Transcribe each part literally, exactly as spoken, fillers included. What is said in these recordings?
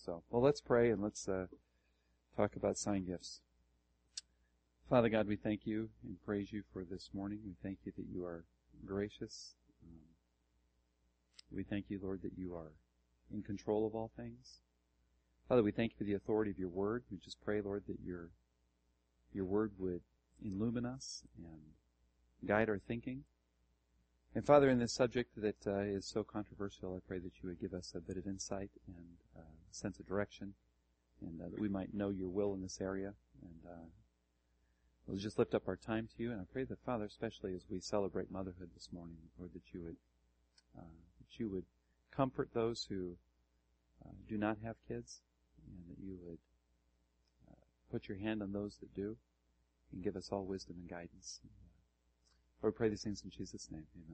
So, well, let's pray and let's uh, talk about sign gifts. Father God, we thank you and praise you for this morning. We thank you that you are gracious. Um, we thank you, Lord, that you are in control of all things. Father, we thank you for the authority of your word. We just pray, Lord, that your your word would illumine us and guide our thinking. And Father, in this subject that uh, is so controversial, I pray that you would give us a bit of insight and uh, sense of direction, and uh, that we might know your will in this area. And uh, we'll just lift up our time to you. And I pray that, Father, especially as we celebrate motherhood this morning, Lord, that you would uh, that you would comfort those who uh, do not have kids, and that you would uh, put your hand on those that do, and give us all wisdom and guidance. And, uh, Lord, we pray these things in Jesus' name. Amen.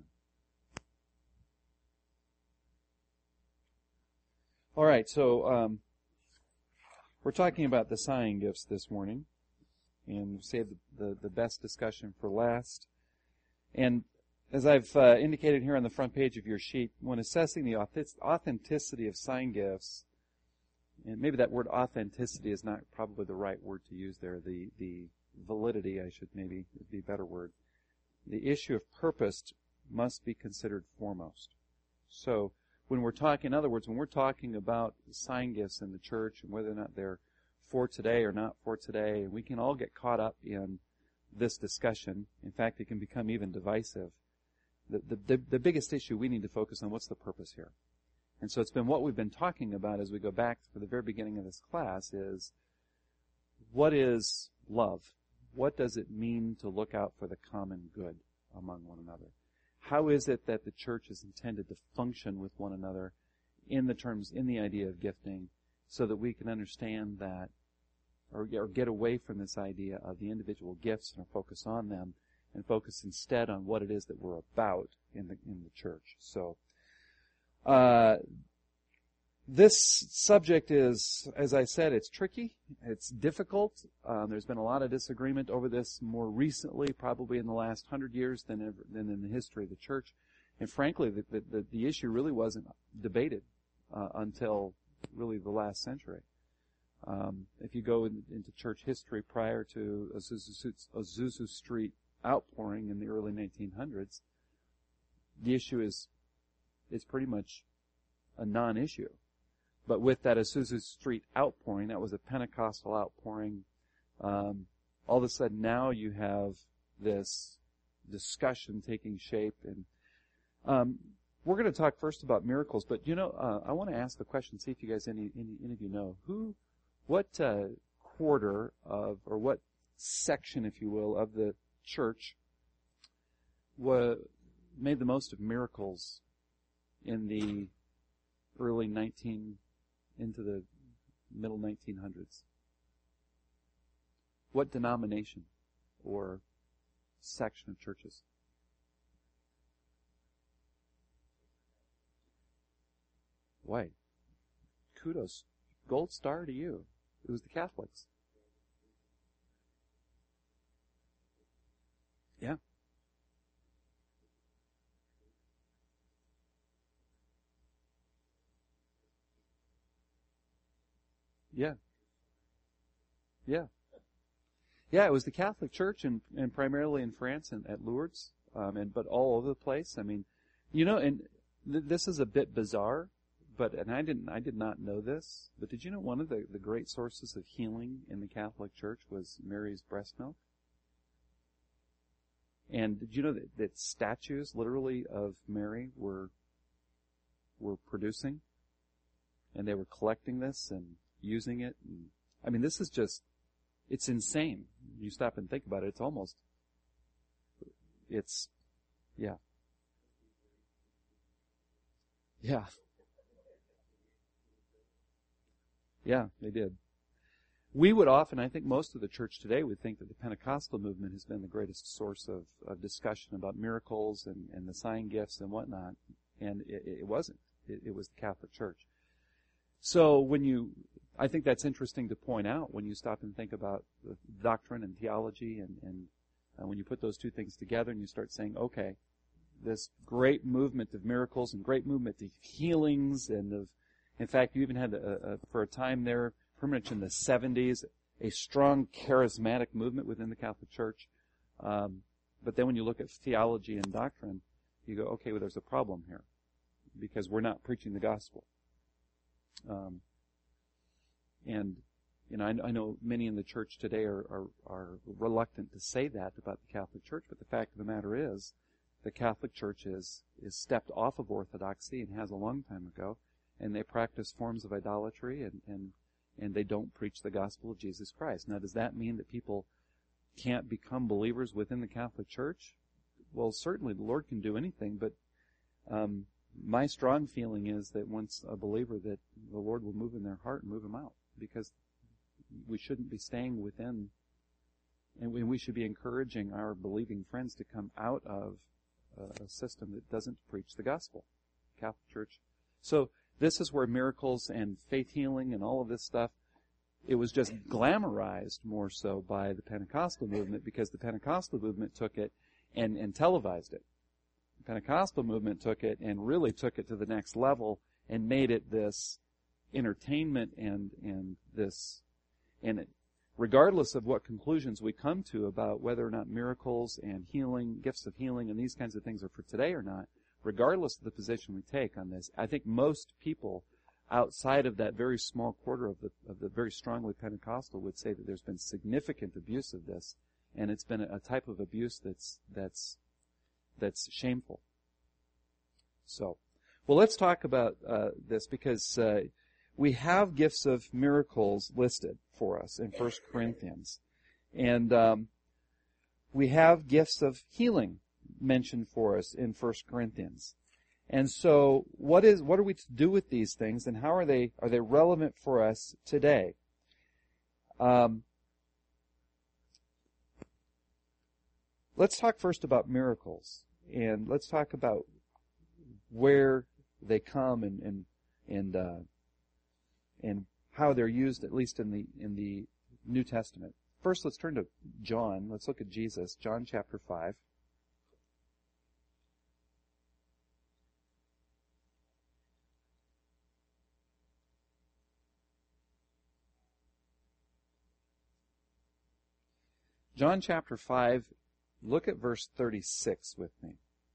All right, so um, we're talking about the sign gifts this morning, and save the, the, the best discussion for last. And as I've uh, indicated here on the front page of your sheet, when assessing the authenticity of sign gifts, and maybe that word authenticity is not probably the right word to use there, the, the validity, I should maybe be a better word. The issue of purpose must be considered foremost. So when we're talking, in other words, when we're talking about sign gifts in the church and whether or not they're for today or not for today, we can all get caught up in this discussion. In fact, it can become even divisive. The, the, the, the biggest issue we need to focus on, what's the purpose here? And so it's been what we've been talking about as we go back to the very beginning of this class is, what is love? What does it mean to look out for the common good among one another? How is it that the church is intended to function with one another in the terms, in the idea of gifting, so that we can understand that, or, or get away from this idea of the individual gifts and focus on them, and focus instead on what it is that we're about in the in the church. So, uh, this subject is, as I said, it's tricky, it's difficult. Um, there's been a lot of disagreement over this more recently, probably in the last hundred years than ever, than in the history of the church. And frankly, the the, the, the issue really wasn't debated uh, until really the last century. Um, if you go in, into church history prior to Azusa, Azusa Street outpouring in the early nineteen hundreds, the issue is is pretty much a non-issue. But with that Azusa Street outpouring, that was a Pentecostal outpouring, um, all of a sudden now you have this discussion taking shape. And um, we're going to talk first about miracles, but you know, uh, I want to ask the question, see if you guys, any, any, any of you know, who, what uh, quarter of, or what section, if you will, of the church wa- made the most of miracles in the early nineteen into the middle nineteen hundreds. What denomination or section of churches? Why? Kudos. Gold star to you. It was the Catholics. Yeah. Yeah. Yeah. Yeah, it was the Catholic Church, and, and primarily in France and at Lourdes, um, and but all over the place. I mean, you know, and th- this is a bit bizarre, but and I didn't, I did not know this, but did you know one of the, the great sources of healing in the Catholic Church was Mary's breast milk? And did you know that, that statues, literally, of Mary were were producing, and they were collecting this and using it? And, I mean, this is just, it's insane. You stop and think about it, it's almost, it's, yeah. Yeah. Yeah, they did. We would often, I think most of the church today would think that the Pentecostal movement has been the greatest source of, of discussion about miracles and, and the sign gifts and whatnot. And it, it wasn't. It, it was the Catholic Church. So when you, I think that's interesting to point out when you stop and think about the doctrine and theology, and, and uh, when you put those two things together and you start saying, okay, this great movement of miracles and great movement of healings and of In fact, you even had, a, a, for a time there, pretty much in the seventies, a strong charismatic movement within the Catholic Church. Um, but then when you look at theology and doctrine, you go, okay, well, there's a problem here because we're not preaching the gospel. Um, and, you know, I, I know many in the church today are, are, are reluctant to say that about the Catholic Church, but the fact of the matter is the Catholic Church is, is stepped off of orthodoxy and has a long time ago, and they practice forms of idolatry and, and, and they don't preach the gospel of Jesus Christ. Now, does that mean that people can't become believers within the Catholic Church? Well, certainly the Lord can do anything, but um, my strong feeling is that once a believer, that the Lord will move in their heart and move them out, because we shouldn't be staying within, and we, we should be encouraging our believing friends to come out of a, a system that doesn't preach the gospel, Catholic Church. So this is where miracles and faith healing and all of this stuff, it was just glamorized more so by the Pentecostal movement, because the Pentecostal movement took it and, and televised it. The Pentecostal movement took it and really took it to the next level and made it this entertainment and, and this, and it, regardless of what conclusions we come to about whether or not miracles and healing, gifts of healing and these kinds of things are for today or not, regardless of the position we take on this, I think most people outside of that very small quarter of the of the very strongly Pentecostal would say that there's been significant abuse of this, and it's been a, a type of abuse that's that's that's shameful. So, well, let's talk about uh, this, because uh, we have gifts of miracles listed for us in First Corinthians, and um, we have gifts of healing mentioned for us in First Corinthians. And so, what is what are we to do with these things, and how are they are they relevant for us today? Um, let's talk first about miracles, and let's talk about where they come and and and uh, and how they're used, at least in the in the New Testament. First, let's turn to John. Let's look at Jesus, John chapter five. John chapter five, look at verse thirty-six with me.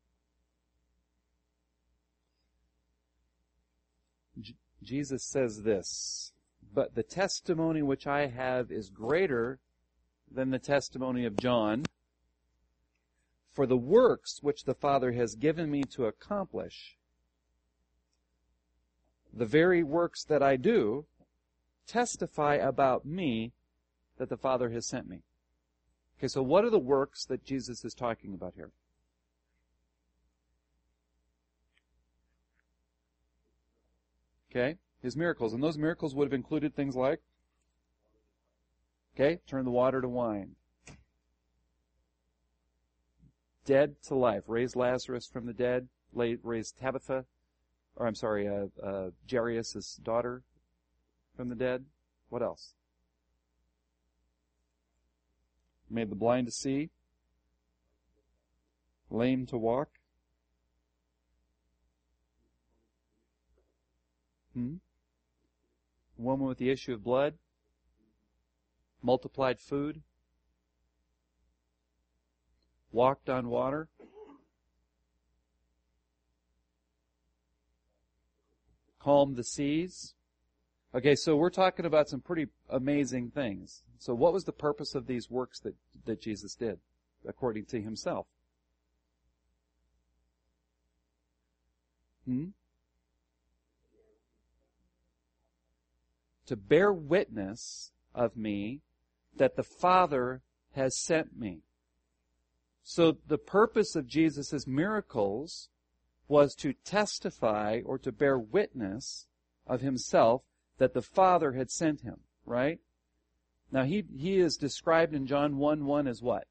J- Jesus says this, "But the testimony which I have is greater than the testimony of John, for the works which the Father has given me to accomplish, the very works that I do, testify about me that the Father has sent me." Okay, so what are the works that Jesus is talking about here? Okay, his miracles. And those miracles would have included things like, okay, turn the water to wine. Dead to life. Raise Lazarus from the dead. Raise Tabitha, or I'm sorry, uh, uh, Jairus' daughter from the dead. What else? Made the blind to see, lame to walk. Hmm? Woman with the issue of blood, multiplied food, walked on water, calmed the seas. Okay, so we're talking about some pretty amazing things. So what was the purpose of these works that, that Jesus did, according to himself? Hmm? To bear witness of me that the Father has sent me. So the purpose of Jesus' miracles was to testify or to bear witness of himself that the Father had sent him, right? Now, he, he is described in John one one as what?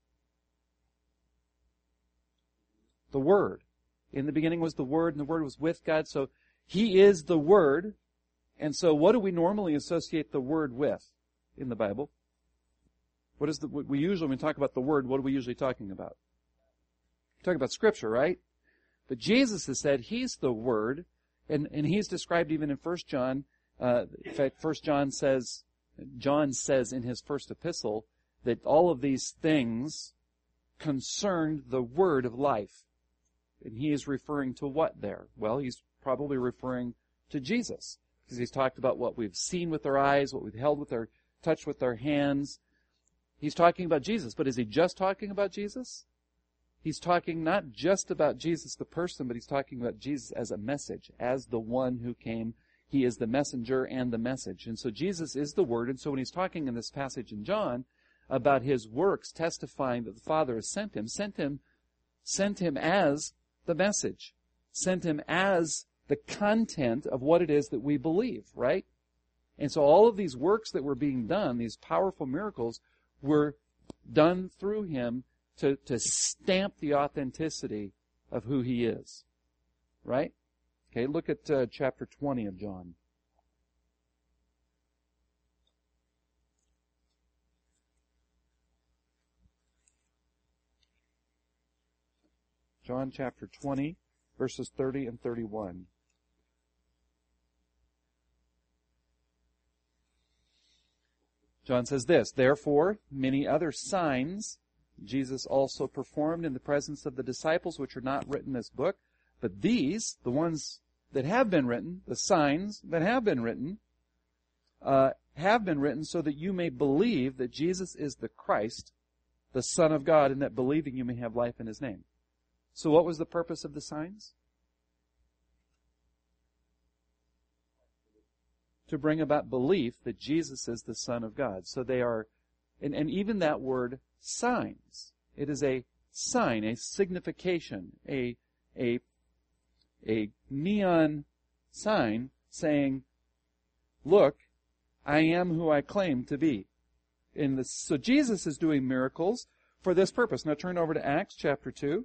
The Word. In the beginning was the Word, and the Word was with God. So, he is the Word. And so, what do we normally associate the Word with in the Bible? What is the, we usually, when we talk about the Word, what are we usually talking about? We're talking about Scripture, right? But Jesus has said He's the Word, And, and he's described even in First John, uh, in fact, First John says, John says in his first epistle that all of these things concerned the word of life. And he is referring to what there? Well, he's probably referring to Jesus, because he's talked about what we've seen with our eyes, what we've held with our, touched with our hands. He's talking about Jesus, but is he just talking about Jesus? He's talking not just about Jesus the person, but he's talking about Jesus as a message, as the one who came. He is the messenger and the message. And so Jesus is the Word, and so when he's talking in this passage in John about his works testifying that the Father has sent him, sent him, sent him as the message, sent him as the content of what it is that we believe, right? And so all of these works that were being done, these powerful miracles, were done through him to, to stamp the authenticity of who he is, right? Okay, look at uh, chapter twenty of John. John chapter twenty, verses thirty and thirty-one. John says this, "Therefore, many other signs Jesus also performed in the presence of the disciples, which are not written in this book. But these, the ones that have been written, the signs that have been written, uh, have been written so that you may believe that Jesus is the Christ, the Son of God, and that believing you may have life in his name." So what was the purpose of the signs? To bring about belief that Jesus is the Son of God. So they are, and, and even that word, signs, it is a sign, a signification, a, a, a neon sign saying, look, I am who I claim to be. In this, so Jesus is doing miracles for this purpose. Now turn over to Acts chapter two.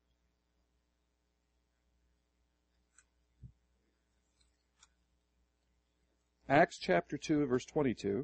Acts chapter two, verse twenty-two.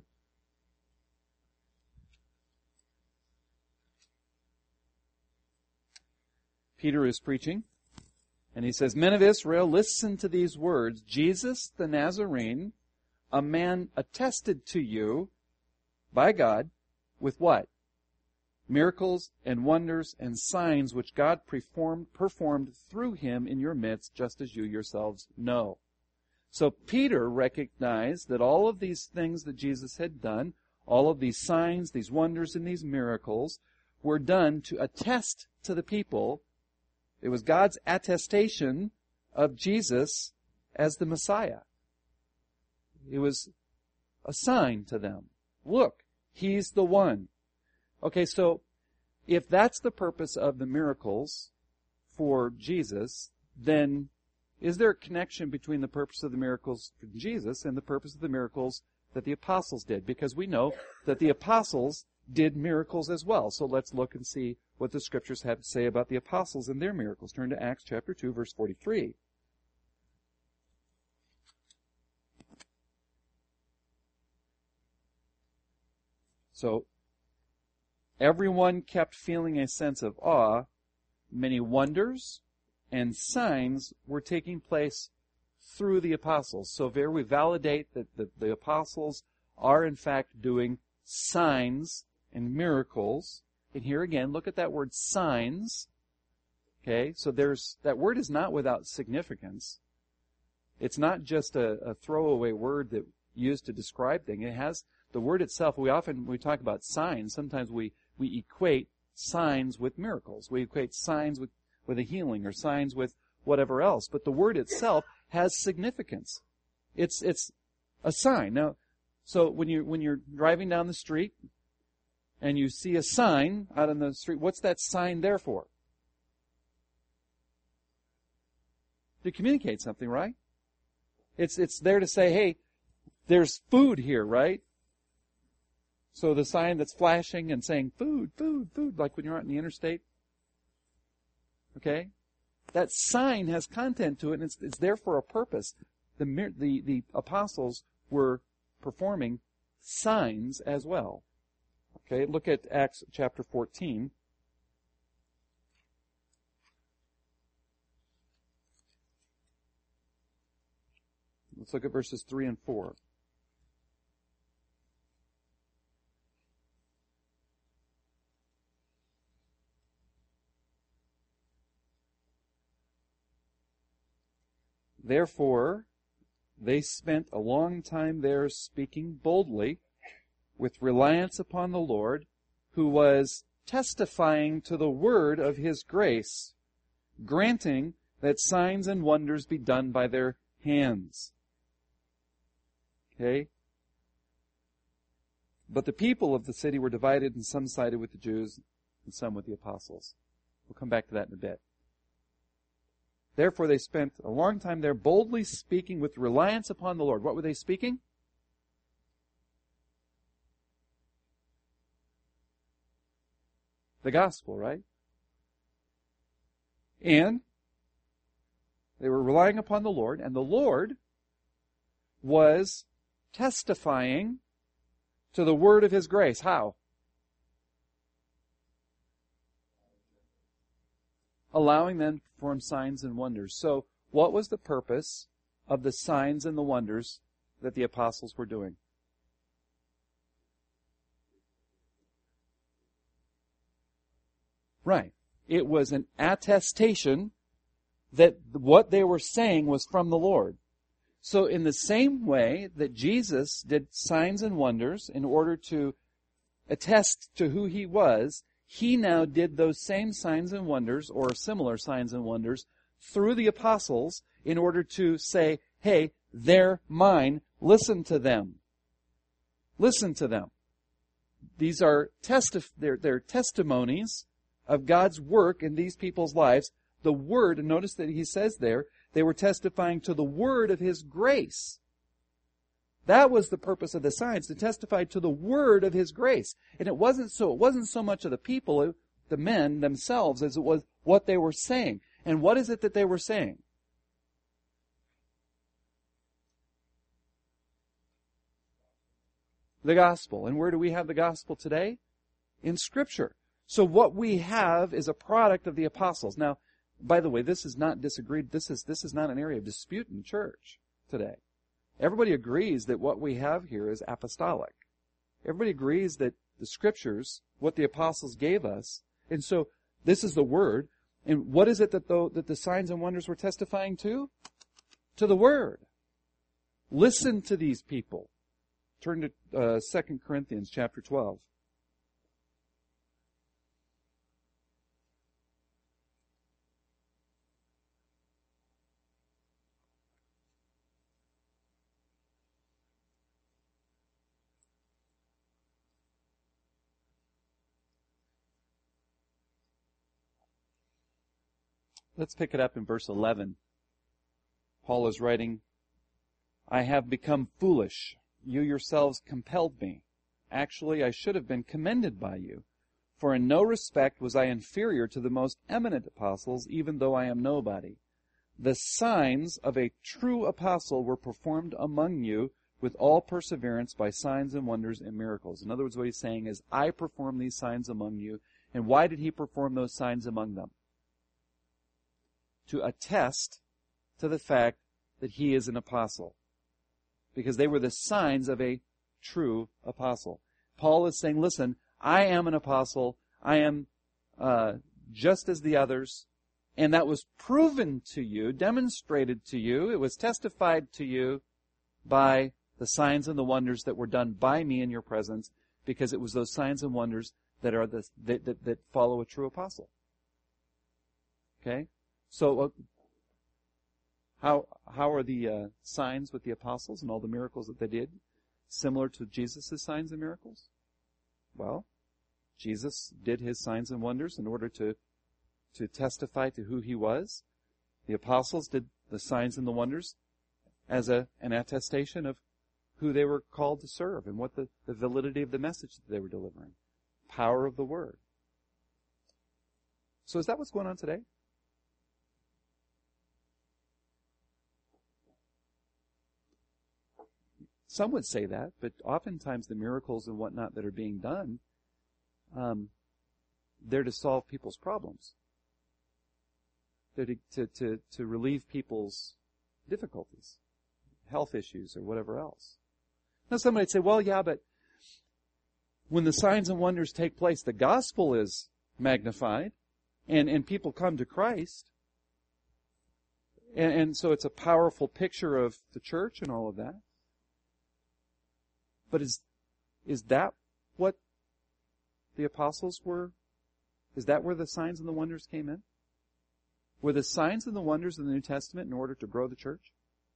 Peter is preaching, and he says, "Men of Israel, listen to these words. Jesus the Nazarene, a man attested to you by God with what? Miracles and wonders and signs which God performed, performed through him in your midst, just as you yourselves know." So Peter recognized that all of these things that Jesus had done, all of these signs, these wonders, and these miracles were done to attest to the people. It was God's attestation of Jesus as the Messiah. It was a sign to them. Look, he's the one. Okay, so if that's the purpose of the miracles for Jesus, then is there a connection between the purpose of the miracles for Jesus and the purpose of the miracles that the apostles did? Because we know that the apostles did miracles as well. So let's look and see what the scriptures have to say about the apostles and their miracles. Turn to Acts chapter two, verse forty-three. So, everyone kept feeling a sense of awe. Many wonders and signs were taking place through the apostles. So there we validate that the, the apostles are in fact doing signs and miracles. And here again, look at that word signs. Okay, so there's, that word is not without significance. It's not just a, a throwaway word that used to describe things. It has the word itself. We often, when we talk about signs, sometimes we, we equate signs with miracles. We equate signs with with a healing or signs with whatever else. But the word itself has significance. It's it's a sign. Now, so when you when you're driving down the street and you see a sign out on the street, what's that sign there for? To communicate something, right? It's it's there to say, hey, there's food here, right? So the sign that's flashing and saying food, food, food, like when you're out in the interstate. Okay? That sign has content to it, and it's, it's there for a purpose. The, the, the apostles were performing signs as well. Okay, look at Acts chapter fourteen. Let's look at verses three and four. Therefore, they spent a long time there speaking boldly with reliance upon the Lord, who was testifying to the word of his grace, granting that signs and wonders be done by their hands. Okay? But the people of the city were divided, and some sided with the Jews and some with the apostles. We'll come back to that in a bit. Therefore they spent a long time there boldly speaking with reliance upon the Lord. What were they speaking? The gospel, right? And they were relying upon the Lord, and the Lord was testifying to the word of his grace. How? Allowing them to perform signs and wonders. So, what was the purpose of the signs and the wonders that the apostles were doing? Right. It was an attestation that what they were saying was from the Lord. So in the same way that Jesus did signs and wonders in order to attest to who he was, he now did those same signs and wonders, or similar signs and wonders, through the apostles in order to say, hey, they're mine, listen to them. Listen to them. These are testi- they're, they're testimonies of God's work in these people's lives. The word, and notice that he says there, they were testifying to the word of his grace. That was the purpose of the signs, to testify to the word of his grace. And it wasn't so, it wasn't so much of the people, the men themselves, as it was what they were saying. And what is it that they were saying? The gospel. And where do we have the gospel today? In Scripture. So what we have is a product of the apostles. Now, by the way, this is not disagreed. This is, this is not an area of dispute in the church today. Everybody agrees that what we have here is apostolic. Everybody agrees that the Scriptures, what the apostles gave us, and so this is the Word. And what is it that the, that the signs and wonders were testifying to? To the Word. Listen to these people. Turn to uh, Second Corinthians chapter twelve. Let's pick it up in verse eleven. Paul is writing, I have become foolish. You yourselves compelled me. Actually, I should have been commended by you. For in no respect was I inferior to the most eminent apostles, even though I am nobody. The signs of a true apostle were performed among you with all perseverance by signs and wonders and miracles. In other words, what he's saying is, I perform these signs among you. And why did he perform those signs among them? To attest to the fact that he is an apostle. Because they were the signs of a true apostle. Paul is saying, listen, I am an apostle. I am uh, just as the others. And that was proven to you, demonstrated to you. It was testified to you by the signs and the wonders that were done by me in your presence, because it was those signs and wonders that are the that, that, that follow a true apostle. Okay? So, uh, how how are the uh, signs with the apostles and all the miracles that they did similar to Jesus' signs and miracles? Well, Jesus did his signs and wonders in order to to testify to who he was. The apostles did the signs and the wonders as a an attestation of who they were called to serve and what the, the validity of the message that they were delivering. Power of the word. So is that what's going on today? Some would say that, but oftentimes the miracles and whatnot that are being done, um, they're to solve people's problems. They're to, to, to, to relieve people's difficulties. health issues or whatever else. Now somebody would say, well, yeah, but when the signs and wonders take place, the gospel is magnified and, and people come to Christ. And, and so it's a powerful picture of the church and all of that. But is, is that what the apostles were? Is that where the signs and the wonders came in? Were the signs and the wonders in the New Testament in order to grow the church?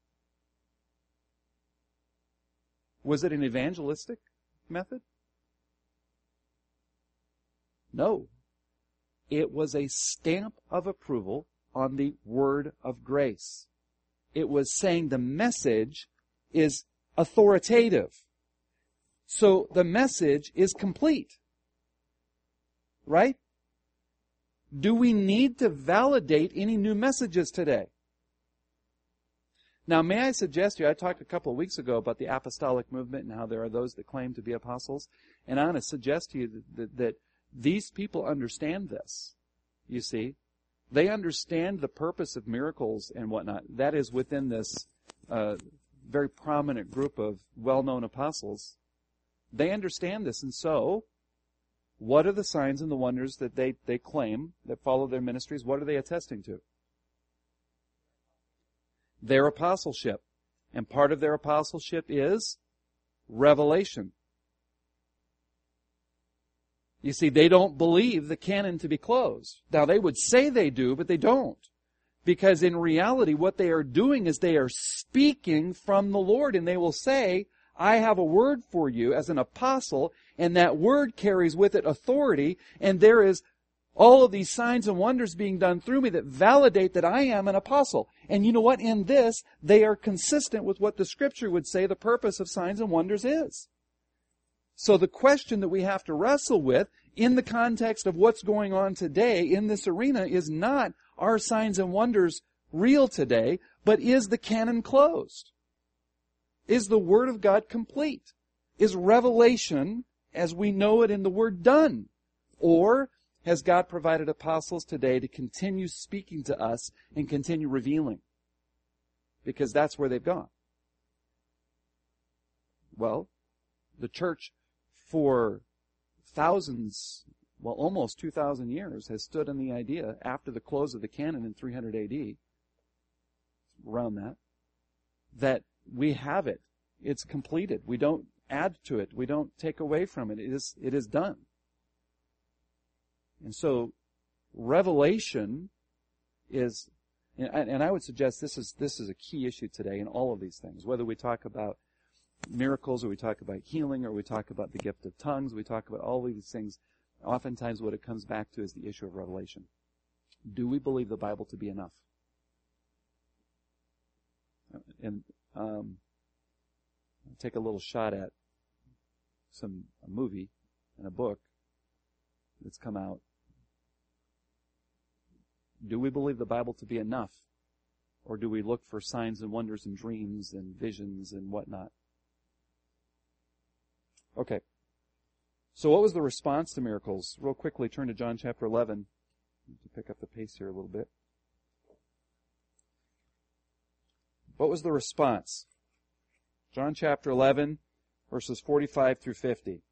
Was it an evangelistic method? No. It was a stamp of approval on the word of grace. It was saying the message is authoritative. So the message is complete. Right? Do we need to validate any new messages today? Now, may I suggest to you, I talked a couple of weeks ago about the apostolic movement and how there are those that claim to be apostles. And I want to suggest to you that, that, that these people understand this. You see, they understand the purpose of miracles and whatnot. That is within this uh, very prominent group of well-known apostles. They understand this, and so what are the signs and the wonders that they, they claim that follow their ministries? What are they attesting to? Their apostleship. And part of their apostleship is revelation. You see, they don't believe the canon to be closed. Now, they would say they do, but they don't. Because in reality, what they are doing is they are speaking from the Lord, and they will say, I have a word for you as an apostle, and that word carries with it authority, and there is all of these signs and wonders being done through me that validate that I am an apostle. And you know what? In this, they are consistent with what the Scripture would say the purpose of signs and wonders is. So the question that we have to wrestle with in the context of what's going on today in this arena is not, are signs and wonders real today, but is the canon closed? Is the Word of God complete? Is revelation, as we know it in the Word, done? Or has God provided apostles today to continue speaking to us and continue revealing? Because that's where they've gone. Well, the church for thousands, well, almost two thousand years has stood on the idea after the close of the canon in three hundred A D, around that, that we have it. It's completed. We don't add to it. We don't take away from it. It is, it is done. And so, revelation is, and, and I would suggest this is, this is a key issue today in all of these things. Whether we talk about miracles, or we talk about healing, or we talk about the gift of tongues, we talk about all of these things, oftentimes what it comes back to is the issue of revelation. Do we believe the Bible to be enough? And, um, I'll take a little shot at some, a movie and a book that's come out. Do we believe the Bible to be enough? Or do we look for signs and wonders and dreams and visions and whatnot? Okay. So what was the response to miracles? Real quickly, turn to John chapter eleven to pick up the pace here a little bit. What was the response? John chapter eleven, verses forty-five through fifty.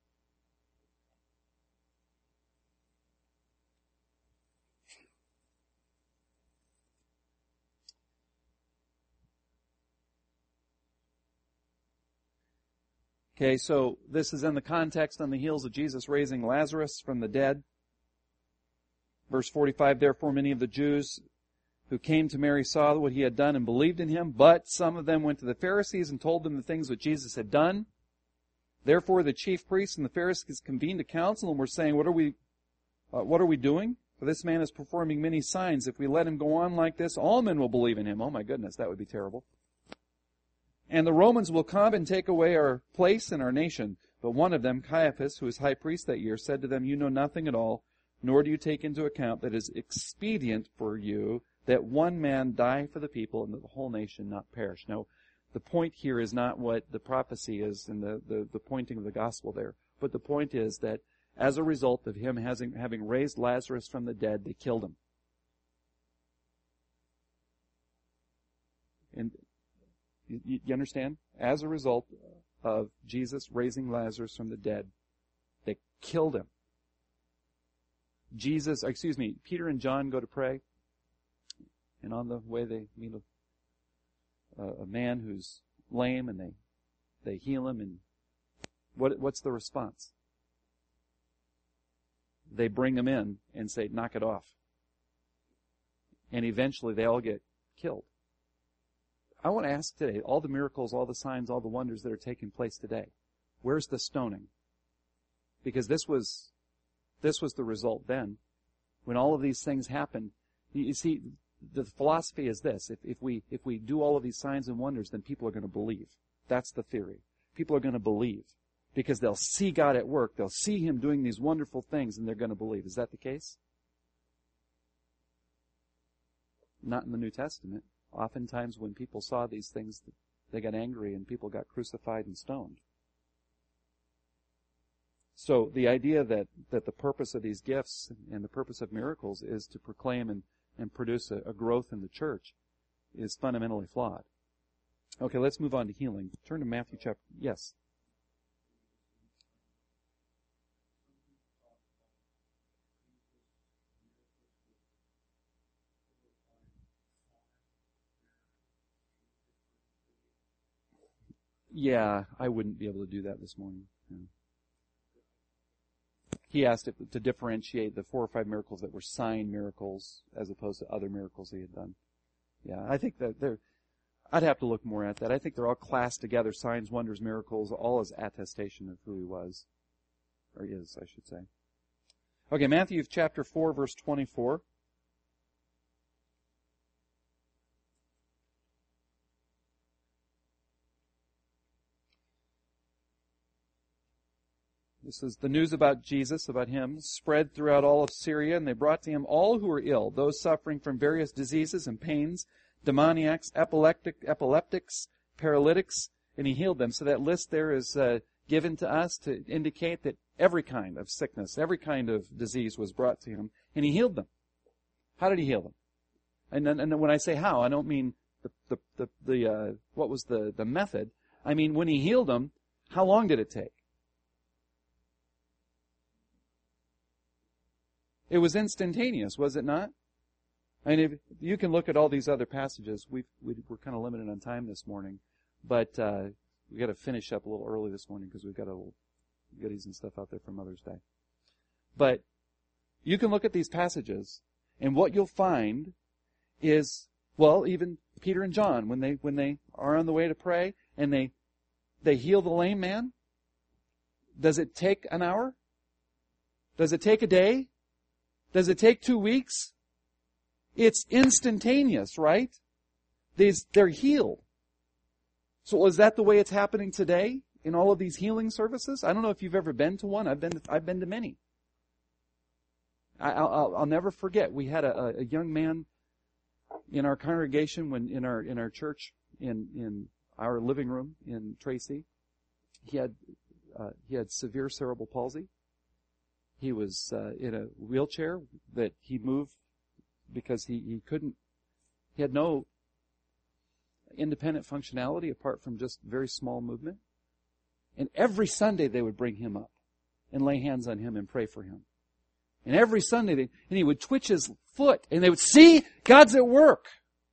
Okay, so this is in the context on the heels of Jesus raising Lazarus from the dead. Verse forty-five, therefore many of the Jews who came to Mary saw what he had done and believed in him, but some of them went to the Pharisees and told them the things that Jesus had done. Therefore the chief priests and the Pharisees convened a council and were saying, what are we, uh, what are we doing? For this man is performing many signs. If we let him go on like this, all men will believe in him. Oh my goodness, that would be terrible. And the Romans will come and take away our place in our nation. But one of them, Caiaphas, who was high priest that year, said to them, you know nothing at all, nor do you take into account that it is expedient for you that one man die for the people and that the whole nation not perish. Now, the point here is not what the prophecy is and the, the, the pointing of the gospel there. But the point is that as a result of him having, having raised Lazarus from the dead, they killed him. And You, you understand? As a result of Jesus raising Lazarus from the dead, they killed him. Jesus, excuse me, Peter and John go to pray, and on the way they meet a, a man who's lame, and they they heal him, and what what's the response? They bring him in and say, knock it off. And eventually they all get killed. I want to ask today, all the miracles, all the signs, all the wonders that are taking place today, where's the stoning? Because this was this was the result then. When all of these things happened, you see, the philosophy is this: if, if we if we do all of these signs and wonders, then people are going to believe. That's the theory. People are going to believe because they'll see God at work. They'll see Him doing these wonderful things, and they're going to believe. Is that the case? Not in the New Testament. Oftentimes when people saw these things, they got angry and people got crucified and stoned. So the idea that, that the purpose of these gifts and the purpose of miracles is to proclaim and, and produce a, a growth in the church is fundamentally flawed. Okay, let's move on to healing. Turn to Matthew chapter... Yes. Yeah, I wouldn't be able to do that this morning. Yeah. He asked it to differentiate the four or five miracles that were sign miracles as opposed to other miracles he had done. Yeah, I think that they're, I'd have to look more at that. I think they're all classed together, signs, wonders, miracles, all as attestation of who he was. Or is, I should say. Okay, Matthew chapter four, verse twenty-four. This is the news about Jesus, about Him, spread throughout all of Syria, and they brought to Him all who were ill, those suffering from various diseases and pains, demoniacs, epileptic, epileptics, paralytics, and He healed them. So that list there is uh, given to us to indicate that every kind of sickness, every kind of disease was brought to Him, and He healed them. How did He heal them? And then, and then when I say how, I don't mean the the the, the uh, what was the the method. I mean when He healed them, how long did it take? It was instantaneous, was it not? I mean, if you can look at all these other passages. We've, we, we're kind of limited on time this morning, but uh, we got to finish up a little early this morning because we've got a little goodies and stuff out there for Mother's Day. But you can look at these passages, and what you'll find is, well, even Peter and John, when they when they are on the way to pray and they they heal the lame man, does it take an hour? Does it take a day? Does it take two weeks? It's instantaneous, right? These, they're healed. So is that the way it's happening today in all of these healing services? I don't know if you've ever been to one. I've been to, I've been to many. I, I'll, I'll never forget. We had a, a young man in our congregation when in our in our church in in our living room in Tracy. He had uh, he had severe cerebral palsy. He was uh, in a wheelchair that he moved because he, he couldn't, he had no independent functionality apart from just very small movement. And every Sunday they would bring him up and lay hands on him and pray for him. And every Sunday, they, and he would twitch his foot and they would see God's at work.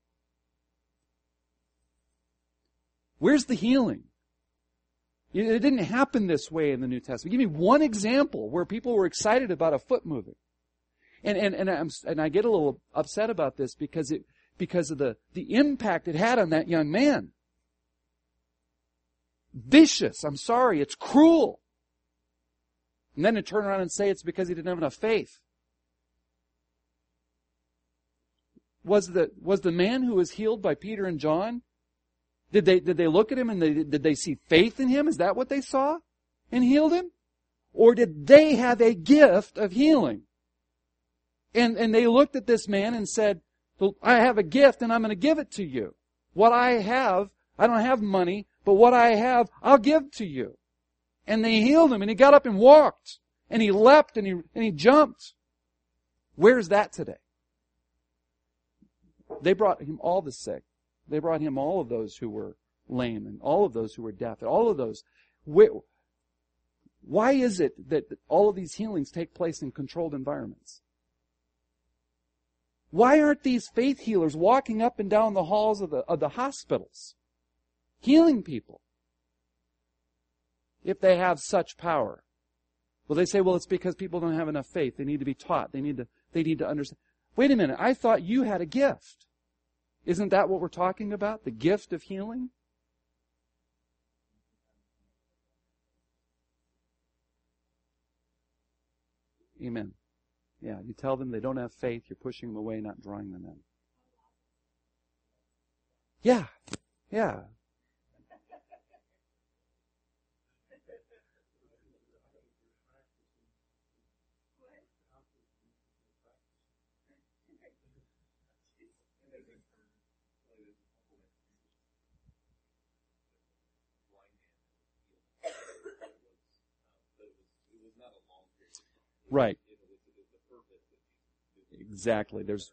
Where's the healing? It didn't happen this way in the New Testament. Give me one example where people were excited about a foot moving. And and and, I'm, and I get a little upset about this because it because of the, the impact it had on that young man. Vicious. I'm sorry. It's cruel. And then to turn around and say it's because he didn't have enough faith. Was the was the man who was healed by Peter and John? Did they, did they look at him and they, did they see faith in him? Is that what they saw? And healed him? Or did they have a gift of healing? And, and they looked at this man and said, well, I have a gift and I'm going to give it to you. What I have, I don't have money, but what I have, I'll give to you. And they healed him and he got up and walked. And he leapt and he, and he jumped. Where's that today? They brought him all the sick. They brought him all of those who were lame and all of those who were deaf and all of those. Why is it that all of these healings take place in controlled environments? Why aren't these faith healers walking up and down the halls of the, of the hospitals, healing people, if they have such power? Well, they say, well, it's because people don't have enough faith. They need to be taught. They need to, they need to understand. Wait a minute. I thought you had a gift. Isn't that what we're talking about? The gift of healing? Amen. Yeah, you tell them they don't have faith. You're pushing them away, not drawing them in. Yeah, yeah. Right. Exactly. There's,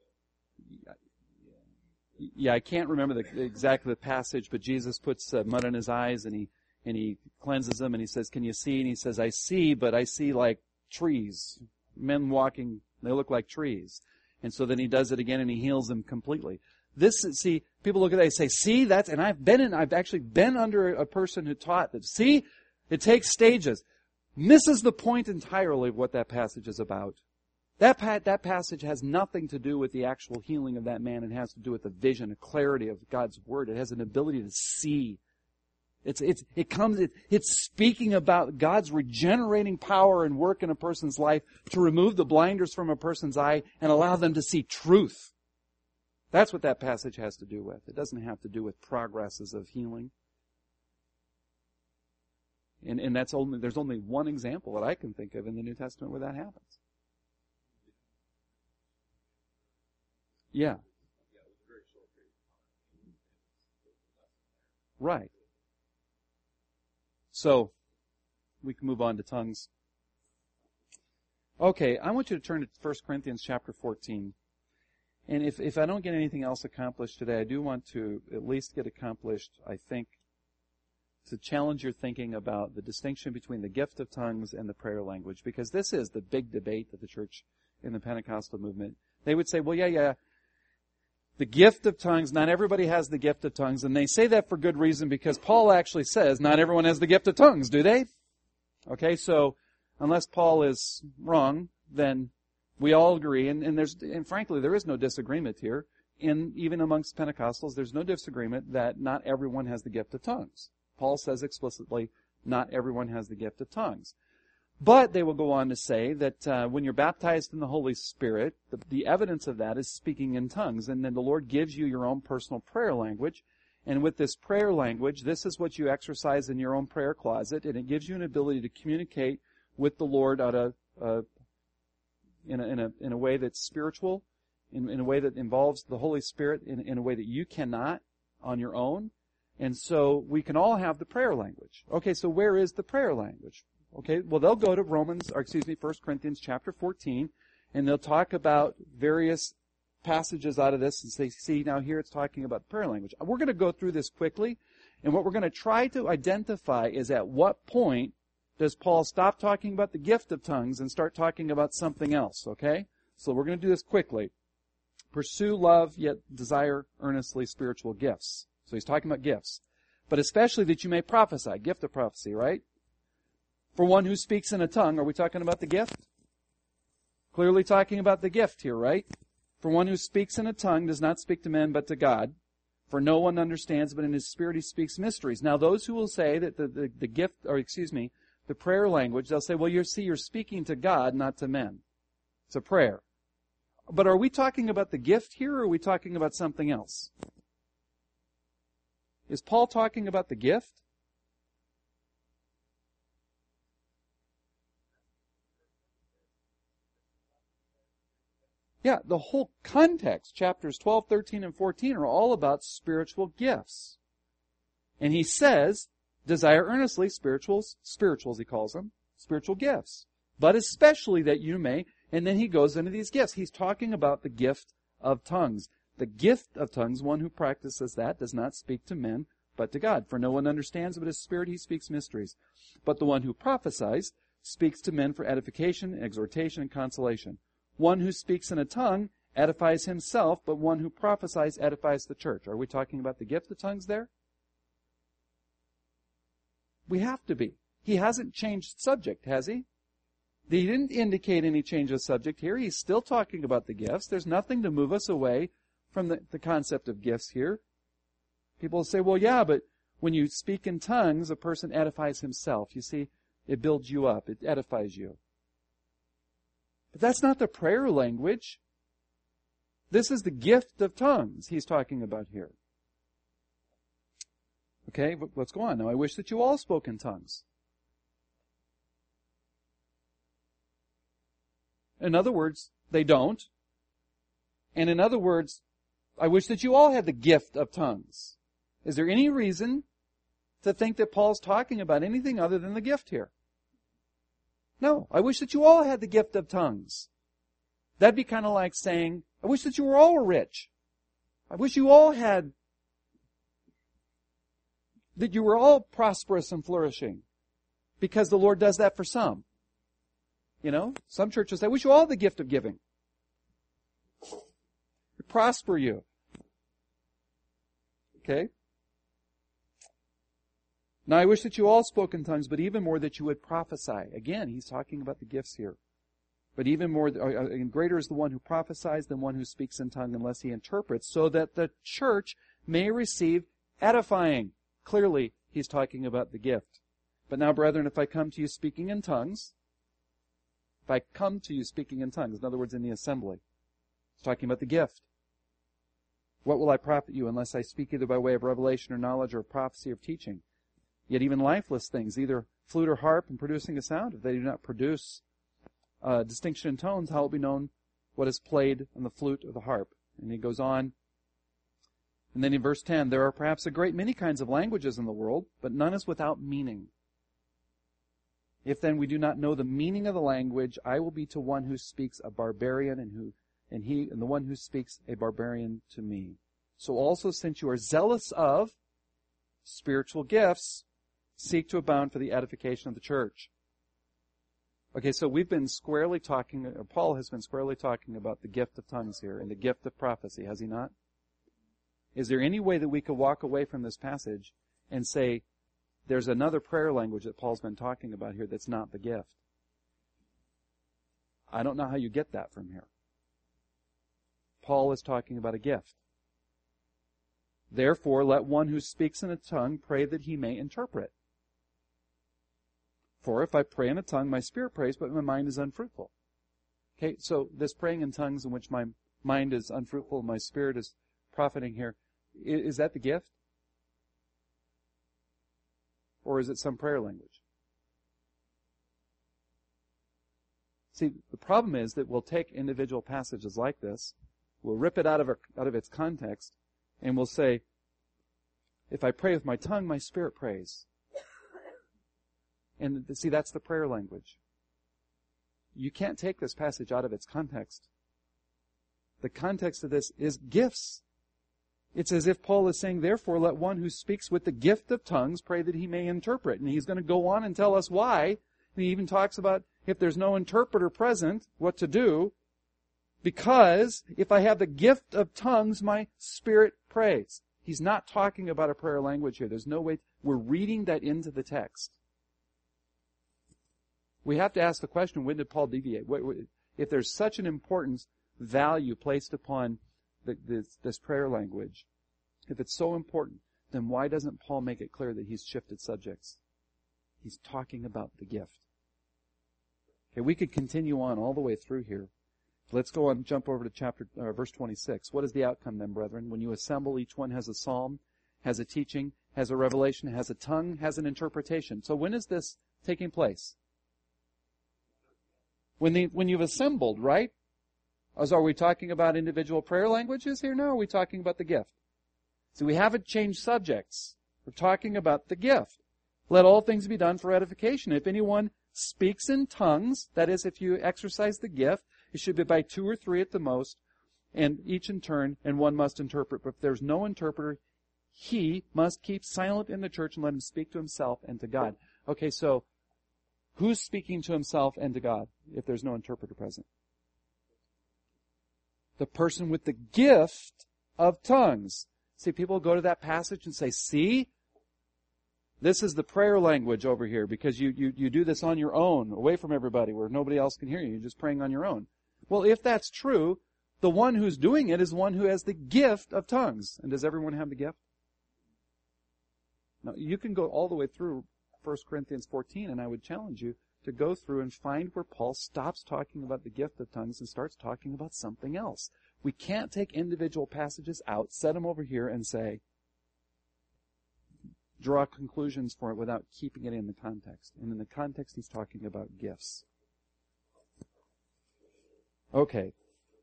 yeah, I can't remember the exactly the passage, but Jesus puts uh, mud in his eyes and he and he cleanses them and he says, "Can you see?" And he says, "I see, but I see like trees, men walking. They look like trees." And so then he does it again and he heals them completely. This, see, people look at that and say, "See, that's," and I've been in, I've actually been under a person who taught that. See, it takes stages. Misses the point entirely of what that passage is about. That pa- that passage has nothing to do with the actual healing of that man. It has to do with the vision, the clarity of God's Word. It has an ability to see. It's it's it comes. It, it's speaking about God's regenerating power and work in a person's life to remove the blinders from a person's eye and allow them to see truth. That's what that passage has to do with. It doesn't have to do with progresses of healing. And, and that's only, there's only one example that I can think of in the New Testament where that happens. Yeah. Right. So, we can move on to tongues. Okay, I want you to turn to First Corinthians chapter fourteen. And if, if I don't get anything else accomplished today, I do want to at least get accomplished, I think, to challenge your thinking about the distinction between the gift of tongues and the prayer language, because this is the big debate of the church in the Pentecostal movement. They would say, well, yeah, yeah, the gift of tongues, not everybody has the gift of tongues, and they say that for good reason, because Paul actually says not everyone has the gift of tongues, do they? Okay, so unless Paul is wrong, then we all agree, and, and there's, and frankly, there is no disagreement here. In, even amongst Pentecostals, there's no disagreement that not everyone has the gift of tongues. Paul says explicitly, not everyone has the gift of tongues. But they will go on to say that uh, when you're baptized in the Holy Spirit, the, the evidence of that is speaking in tongues. And then the Lord gives you your own personal prayer language. And with this prayer language, this is what you exercise in your own prayer closet. And it gives you an ability to communicate with the Lord at a, uh, in, a, in, a, in a way that's spiritual, in, in a way that involves the Holy Spirit, in, in a way that you cannot on your own. And so we can all have the prayer language. Okay, so where is the prayer language? Okay, well, they'll go to Romans, or excuse me, First Corinthians chapter fourteen, and they'll talk about various passages out of this and say, see, now here it's talking about prayer language. We're going to go through this quickly, and what we're going to try to identify is at what point does Paul stop talking about the gift of tongues and start talking about something else, okay? So we're going to do this quickly. Pursue love, yet desire earnestly spiritual gifts. So he's talking about gifts. But especially that you may prophesy. Gift of prophecy, right? For one who speaks in a tongue, are we talking about the gift? Clearly talking about the gift here, right? For one who speaks in a tongue does not speak to men but to God. For no one understands, but in his spirit he speaks mysteries. Now those who will say that the, the, the gift, or excuse me, the prayer language, they'll say, well, you see, you're speaking to God, not to men. It's a prayer. But are we talking about the gift here, or are we talking about something else? Is Paul talking about the gift? Yeah, the whole context, chapters twelve, thirteen, and fourteen, are all about spiritual gifts. And he says, desire earnestly spirituals, spirituals he calls them, spiritual gifts. But especially that you may, and then he goes into these gifts. He's talking about the gift of tongues. The gift of tongues, one who practices that does not speak to men, but to God. For no one understands, but his spirit he speaks mysteries. But the one who prophesies speaks to men for edification, exhortation, and consolation. One who speaks in a tongue edifies himself, but one who prophesies edifies the church. Are we talking about the gift of tongues there? We have to be. He hasn't changed subject, has he? He didn't indicate any change of subject here. He's still talking about the gifts. There's nothing to move us away from the, the concept of gifts here. People say, well, yeah, but when you speak in tongues, a person edifies himself. You see, it builds you up. It edifies you. But that's not the prayer language. This is the gift of tongues he's talking about here. Okay, let's go on. Now, I wish that you all spoke in tongues. In other words, they don't. And in other words, I wish that you all had the gift of tongues. Is there any reason to think that Paul's talking about anything other than the gift here? No. I wish that you all had the gift of tongues. That'd be kind of like saying, I wish that you were all rich. I wish you all had, that you were all prosperous and flourishing. Because the Lord does that for some. You know, some churches say, I wish you all had the gift of giving. Prosper you. Okay? Now I wish that you all spoke in tongues, but even more that you would prophesy. Again, he's talking about the gifts here. But even more, and greater is the one who prophesies than one who speaks in tongue unless he interprets, so that the church may receive edifying. Clearly, he's talking about the gift. But now, brethren, if I come to you speaking in tongues, if I come to you speaking in tongues, in other words, in the assembly, he's talking about the gift. What will I profit you unless I speak either by way of revelation or knowledge or prophecy or teaching? Yet even lifeless things, either flute or harp and producing a sound, if they do not produce uh, distinction in tones, how will it be known what is played on the flute or the harp? And he goes on. And then in verse ten, there are perhaps a great many kinds of languages in the world, but none is without meaning. If then we do not know the meaning of the language, I will be to one who speaks a barbarian, and who and he and the one who speaks a barbarian to me. So also, since you are zealous of spiritual gifts, seek to abound for the edification of the church. Okay, so we've been squarely talking, or Paul has been squarely talking about the gift of tongues here and the gift of prophecy, has he not? Is there any way that we could walk away from this passage and say, there's another prayer language that Paul's been talking about here that's not the gift? I don't know how you get that from here. Paul is talking about a gift. Therefore, let one who speaks in a tongue pray that he may interpret. For if I pray in a tongue, my spirit prays, but my mind is unfruitful. Okay, so this praying in tongues in which my mind is unfruitful, my spirit is profiting here, is that the gift? Or is it some prayer language? See, the problem is that we'll take individual passages like this, we'll rip it out of, our, out of its context, and we'll say, if I pray with my tongue, my spirit prays. And see, that's the prayer language. You can't take this passage out of its context. The context of this is gifts. It's as if Paul is saying, therefore, let one who speaks with the gift of tongues pray that he may interpret. And he's going to go on and tell us why. And he even talks about if there's no interpreter present, what to do. Because if I have the gift of tongues, my spirit prays. He's not talking about a prayer language here. There's no way. We're reading that into the text. We have to ask the question, when did Paul deviate? If there's such an important value placed upon the, this, this prayer language, if it's so important, then why doesn't Paul make it clear that he's shifted subjects? He's talking about the gift. Okay, we could continue on all the way through here. Let's go on and jump over to chapter uh, verse twenty-six. What is the outcome then, brethren? When you assemble, each one has a psalm, has a teaching, has a revelation, has a tongue, has an interpretation. So when is this taking place? When the when you've assembled, right? As are we talking about individual prayer languages here now? Or are we talking about the gift? So we haven't changed subjects. We're talking about the gift. Let all things be done for edification. If anyone speaks in tongues, that is, if you exercise the gift, it should be by two or three at the most, and each in turn, and one must interpret. But if there's no interpreter, he must keep silent in the church and let him speak to himself and to God. Okay, so who's speaking to himself and to God if there's no interpreter present? The person with the gift of tongues. See, people go to that passage and say, see, this is the prayer language over here because you, you, you do this on your own, away from everybody where nobody else can hear you. You're just praying on your own. Well, if that's true, the one who's doing it is one who has the gift of tongues. And does everyone have the gift? Now, you can go all the way through First Corinthians fourteen, and I would challenge you to go through and find where Paul stops talking about the gift of tongues and starts talking about something else. We can't take individual passages out, set them over here, and say, draw conclusions for it without keeping it in the context. And in the context, he's talking about gifts. Okay.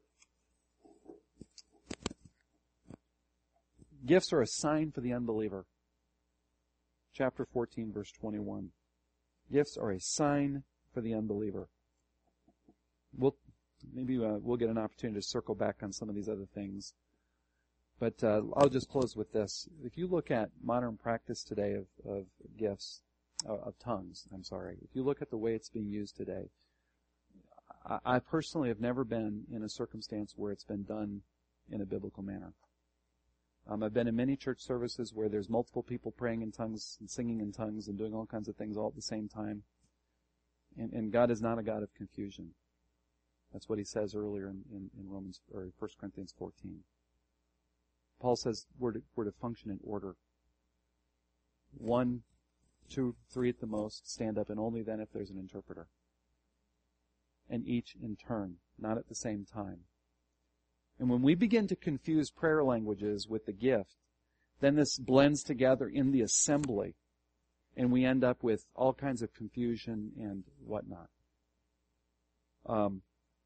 Gifts are a sign for the unbeliever. Chapter fourteen, verse twenty-one. Gifts are a sign for the unbeliever. We'll, maybe uh, we'll get an opportunity to circle back on some of these other things. But uh, I'll just close with this. If you look at modern practice today of, of gifts, uh, of tongues, I'm sorry. If you look at the way it's being used today, I, I personally have never been in a circumstance where it's been done in a biblical manner. Um, I've been in many church services where there's multiple people praying in tongues and singing in tongues and doing all kinds of things all at the same time. And, and God is not a God of confusion. That's what he says earlier in, in, in Romans or First Corinthians fourteen. Paul says we're to, we're to function in order. One, two, three at the most, stand up, and only then if there's an interpreter. And each in turn, not at the same time. And when we begin to confuse prayer languages with the gift, then this blends together in the assembly, and we end up with all kinds of confusion and whatnot. Um,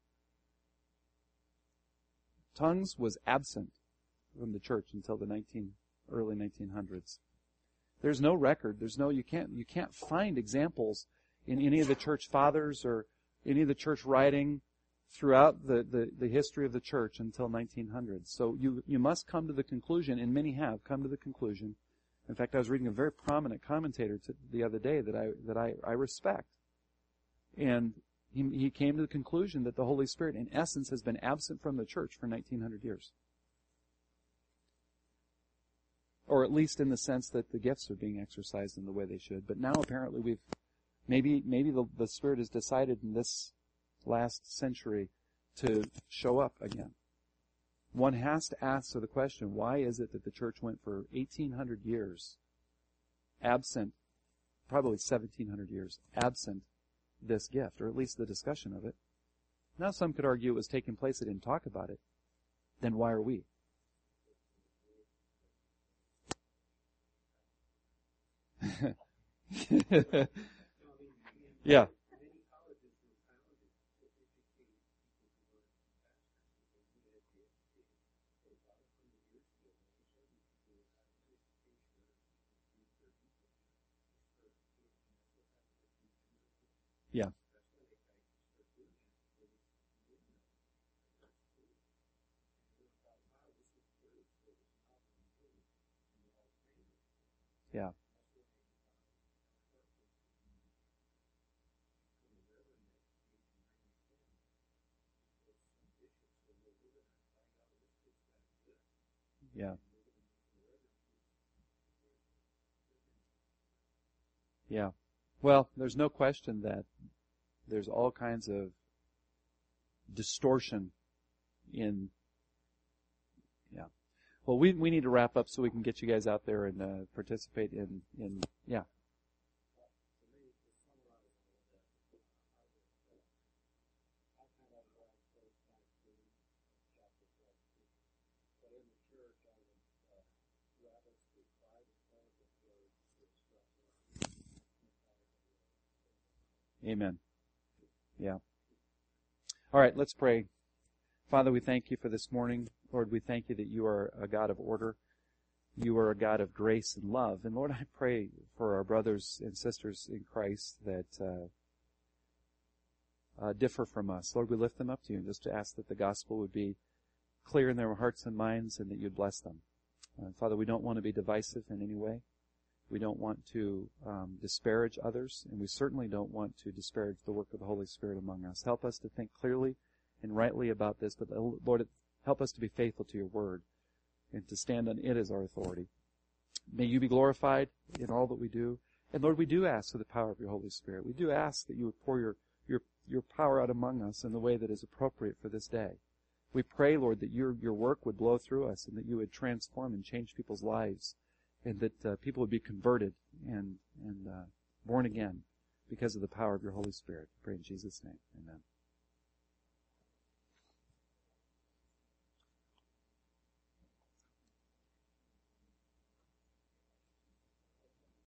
tongues was absent from the church until the nineteen, early nineteen hundreds. There's no record. There's no you can't you can't find examples in any of the church fathers or any of the church writing throughout the, the, the history of the church until nineteen hundred. So you, you must come to the conclusion, and many have come to the conclusion. In fact, I was reading a very prominent commentator to, the other day that I that I, I respect. And he, he came to the conclusion that the Holy Spirit, in essence, has been absent from the church for nineteen hundred years. Or at least in the sense that the gifts are being exercised in the way they should. But now apparently we've, maybe maybe the, the Spirit has decided in this last century to show up again. One has to ask the question, why is it that the church went for eighteen hundred years absent, probably seventeen hundred years, absent this gift, or at least the discussion of it? Now some could argue it was taking place, they didn't talk about it. Then why are we? Yeah. Yeah. Yeah. Yeah. Yeah. Well, there's no question that there's all kinds of distortion in, yeah. Well, we we need to wrap up so we can get you guys out there and uh, participate in, in, yeah. Amen. Yeah. All right, let's pray. Father, we thank you for this morning. Lord, we thank you that you are a God of order. You are a God of grace and love. And Lord, I pray for our brothers and sisters in Christ that uh, uh, differ from us. Lord, we lift them up to you and just to ask that the gospel would be clear in their hearts and minds and that you'd bless them. Uh, Father, we don't want to be divisive in any way. We don't want to um, disparage others, and we certainly don't want to disparage the work of the Holy Spirit among us. Help us to think clearly and rightly about this, but uh, Lord, help us to be faithful to your word and to stand on it as our authority. May you be glorified in all that we do. And Lord, we do ask for the power of your Holy Spirit. We do ask that you would pour your, your, your power out among us in the way that is appropriate for this day. We pray, Lord, that your, your work would blow through us and that you would transform and change people's lives and that uh, people would be converted and, and uh, born again because of the power of your Holy Spirit. I pray in Jesus' name. Amen.